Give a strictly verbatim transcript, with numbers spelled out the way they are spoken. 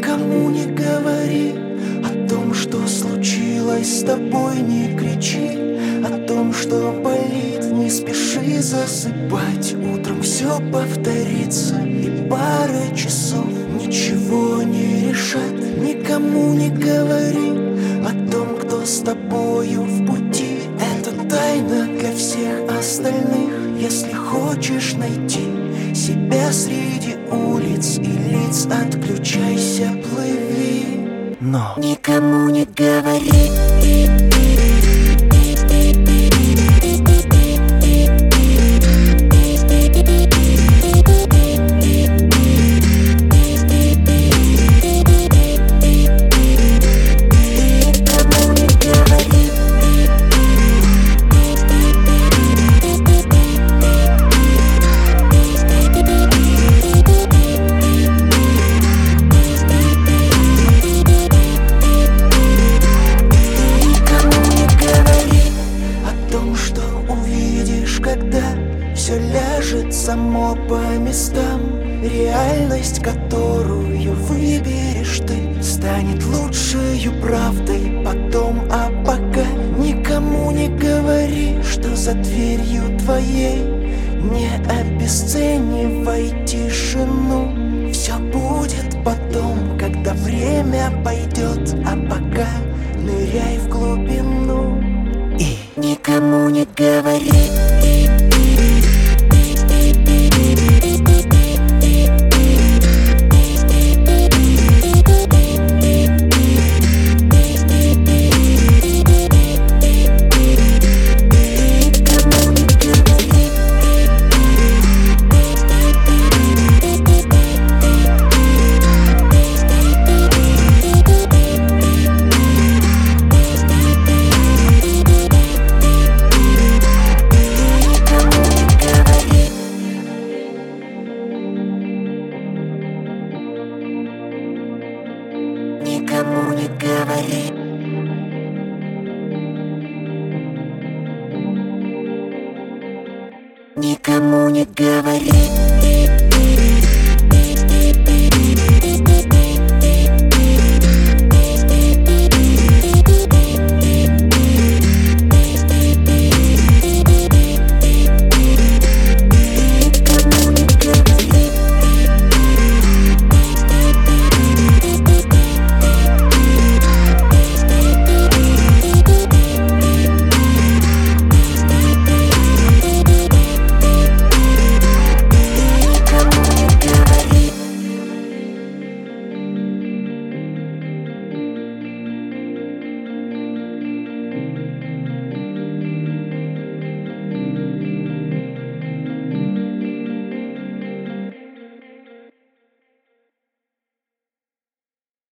Никому не говори о том, что случилось с тобой. Не кричи о том, что болит. Не спеши засыпать, утром все повторится. И пара часов ничего не решат. Никому не говори о том, кто с тобою в пути. Это тайна для всех остальных. Если хочешь найти себя среди улиц и лиц, отключайся, плыви, но никому не говори. Все ляжет само по местам. Реальность, которую выберешь ты, станет лучшей правдой потом. А пока никому не говори, что за дверью твоей. Не обесценивай тишину. Все будет потом, когда время пойдет. А пока ныряй в глубину и никому не говори. Никому не говори. Никому не говори.